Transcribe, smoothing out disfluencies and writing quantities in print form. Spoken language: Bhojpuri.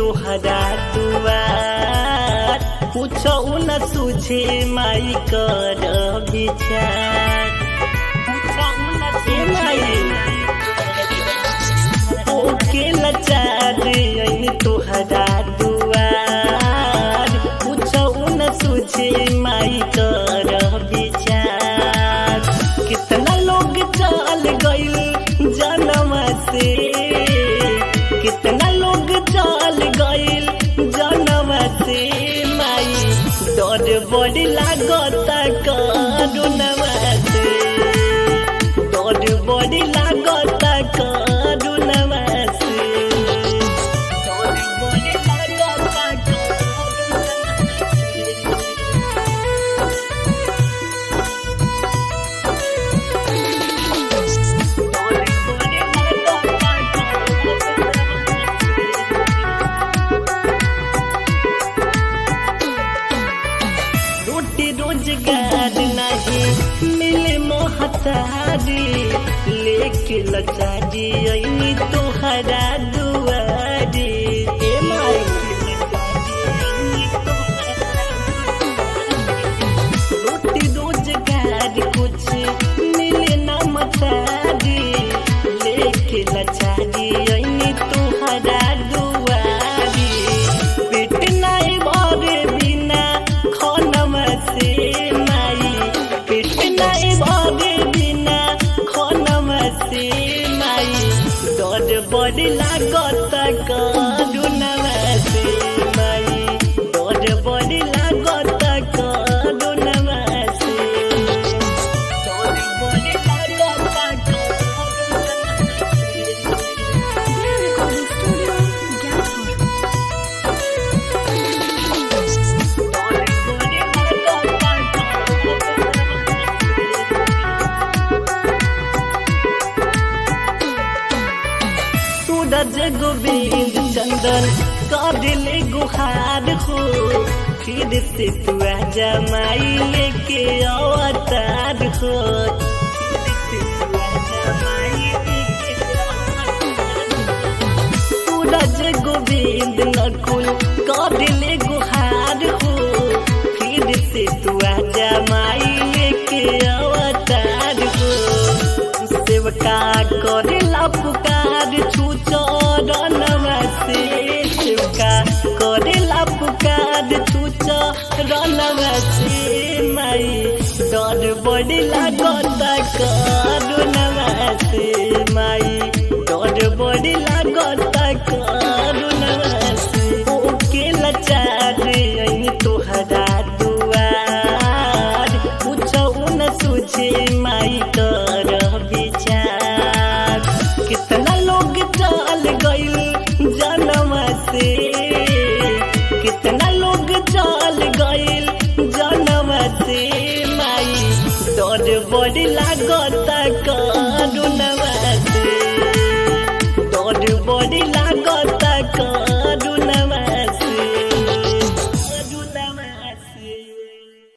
तोहरा दुआर पूछो न तुझे माई कर विचार ओके लाचार तोहरा दुआर पूछो न तुझे माई कर विचार कितना लोग चल गइल जन्म से कितना लोग चल गइल जन्म से माई डर बड़ी लागता करुणवा से डर बड़ी लागता करुणवा से डर बड़ी लागता रोजगार नहीं मिले मोहतारी लेके लचारी अइनी तोहरा दुआरी रोटी रोजगार कुछ मिले न मतारी लेके लचारी अइनी तोहरा दुआरी पेट नहीं भरे बिना खनवा से माई पेट नहीं भरे बिना खनवा से माई डर बड़ी लागता करुणवा से माई डर बड़ी लागता करुणवा से डर बड़ी लागता सूरज गोविंद चंदन कादिले गुहार हो फिर से तू आजा माई लेके अवतार हो सूरज गोविंद नकुल कादिले गुहार हो फिर से तू आजा माई लेके अवतार हो सेवका करेला पुकार छूचो रनवा से सेवका करेला पुकार छूचो रनवा से माई डर बड़ी लागता करुणवा से माई डर बड़ी लागता करुणवा से ओके लाचार तोहरा दुआर पूछो न तुझे माई कर विचार कितना लोग चल गइल जन्म से कितना लोग चल गइल जन्म से माई डर बड़ी लागता करुणवा